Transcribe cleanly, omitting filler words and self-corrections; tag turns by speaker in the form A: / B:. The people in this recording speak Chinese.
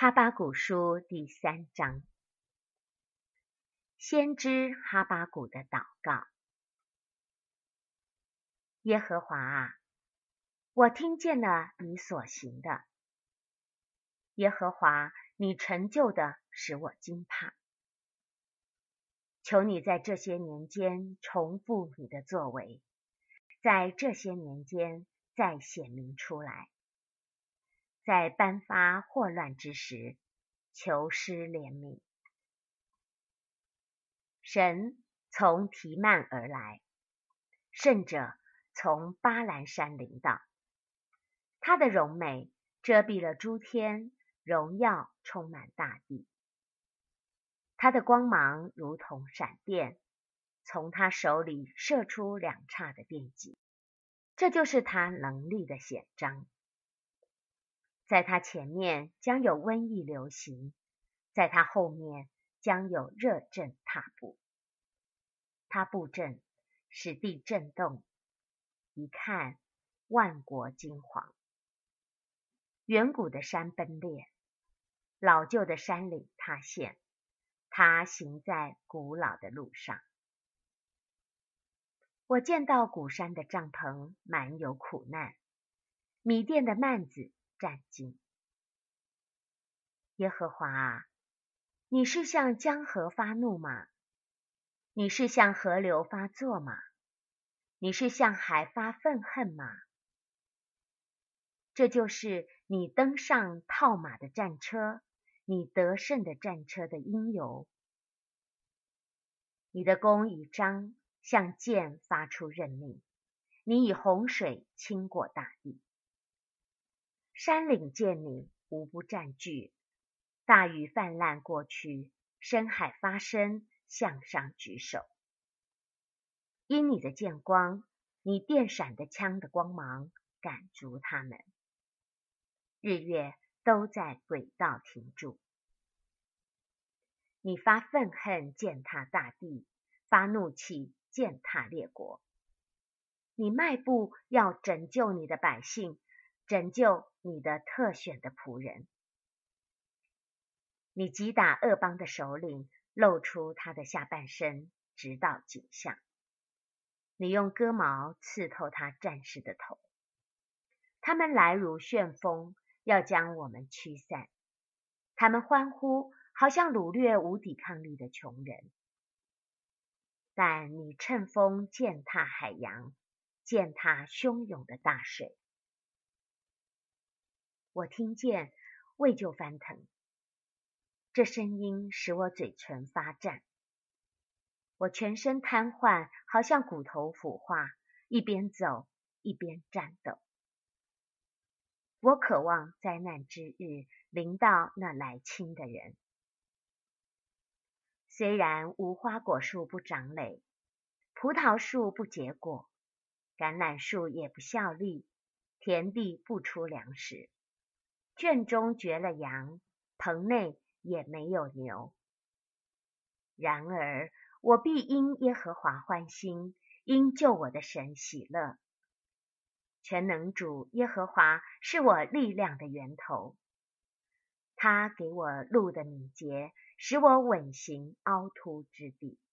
A: 哈巴谷书第3章，先知哈巴谷的祷告。耶和华啊，我听见了你所行的。耶和华，你成就的使我惊怕。求你在这些年间重复你的作为，在这些年间再显明出来。在颁发祸乱之时，求施怜悯。神从提曼而来，圣者从巴兰山临到。他的荣美遮蔽了诸天，荣耀充满大地。他的光芒如同闪电，从他手里射出2叉的电击，这就是他能力的显彰。在他前面将有瘟疫流行，在他后面将有热症踏步。他布阵，使地震动，一看，万国惊惶。远古的山崩裂，老旧的山岭塌陷，他行在古老的路上。我见到古山的帐篷满有苦难，米甸的幔子战惊。耶和华啊，你是向江河发怒吗？你是向河流发作吗？你是向海发愤恨吗？这就是你登上套马的战车，你得胜的战车的因由。你的弓已张，向箭发出任命，你以洪水倾过大地。山岭见你，无不战惧；大雨泛滥过去，深海发声，向上举手。因你的剑光，你电闪的枪的光芒，赶逐他们。日月都在轨道停住。你发愤恨践踏大地，发怒气践踏列国。你迈步要拯救你的百姓，拯救你的特选的仆人。你击打恶邦的首领，露出他的下半身，直到颈项。你用戈矛刺透他战士的头。他们来如旋风，要将我们驱散。他们欢呼，好像掳掠无抵抗力的穷人。但你乘风践踏海洋，践踏汹涌的大水。我听见，胃就翻腾。这声音使我嘴唇发战。我全身瘫痪，好像骨头腐化，一边走一边战斗。我渴望灾难之日临到那来侵的人。虽然无花果树不长蕾，葡萄树不结果，橄榄树也不效力，田地不出粮食，圈中绝了羊，棚内也没有牛。然而我必因耶和华欢心，因救我的神喜乐。全能主耶和华是我力量的源头，他给我路的敏捷，使我稳行凹凸之地。